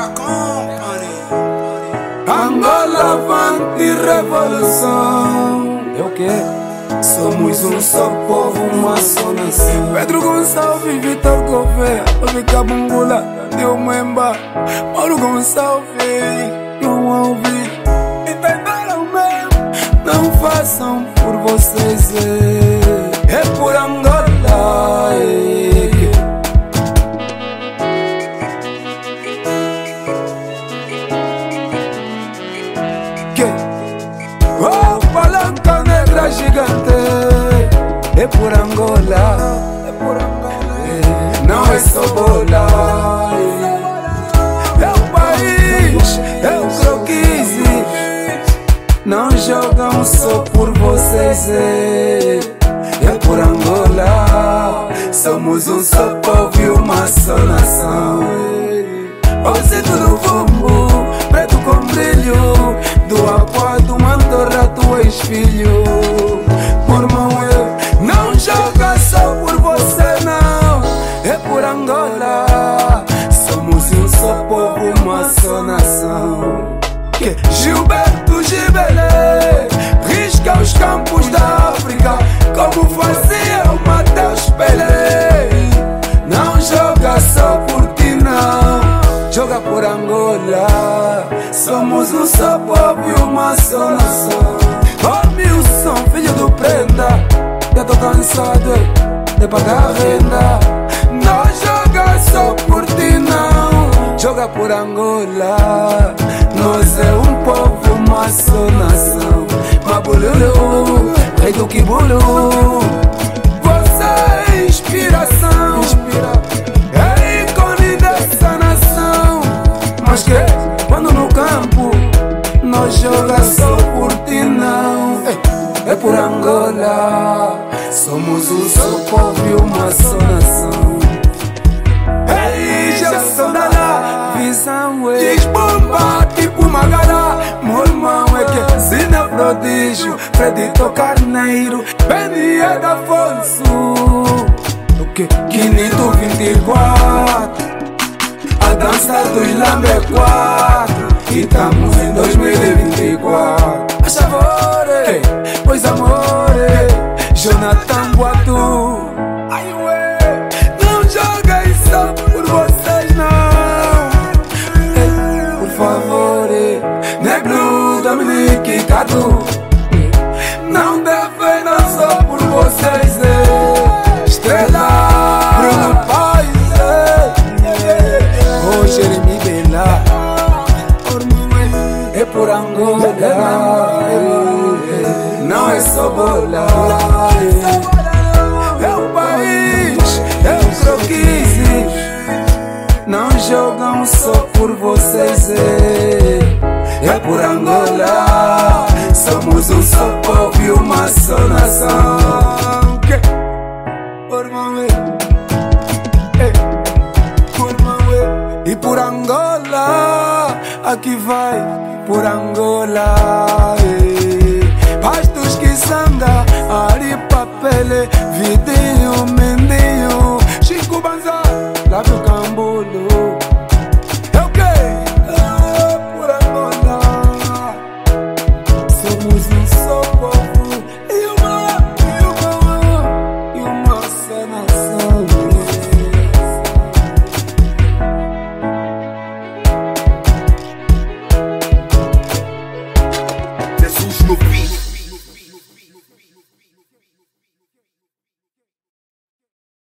Angola avante revolução. É o quê? Somos um só povo, uma só nação. Pedro Gonçalves, Vitor Gouveia, Ovica Bungula, Deu Mwemba, Mauro Gonçalves, não ouvi. Entenderam mesmo? Não façam por vocês, é por Angola. Oh, palanca negra gigante, é por Angola, é por Angola. Não é só bola, é o país, é o croquise. Não jogam só por vocês, é por Angola. Somos um só povo e uma só nação. Você tudo vumbo, preto com brilho, do aqua, do mantorra, tu és filho. Por irmão, eu não joga só por você, não, é por Angola. Somos um só povo, uma só nação. Gilberto Gibelé risca os campos da África, como fazia o Mateus Pelé. Não joga só por ti, não, joga por Angola. Somos um só povo e uma só nação. Oh, Milson, filho do Prenda, já tô cansado de pagar renda. Não joga só por ti, não, joga por Angola. Nós é um povo e uma só nação. Mabululu, rei do Kibulu, você é inspiração, é ícone dessa nação. Mas que quando no campo nós joga só por ti, não, é por Angola. Somos um só povo e uma só nação. Ei, já sou da lá, visão diz bomba tipo Magara. Meu irmão é que Zina Prodígio, Fredito Carneiro, Benier da Afonso, Quinito 24, a dança dos Lambe 4. E estamos em 2024. Achavore, pois amore, Jonathan Guatu. Ai, ué, não joguem só por vocês, não, por favor, Negro, Dominique, Cadu. Não devem não só por vocês, Estrela, Bruno Paz, Jeremy Bela. É por Angola, não é só bola, é o país, é o croquise. Não jogam só por vocês, é por Angola. Somos um só povo e uma só nação. Por mão, e por Angola, aqui vai, por Angola. Pastos que sanga, Ari Papele, Vidinho, Mendinho, Chico Banza, lá do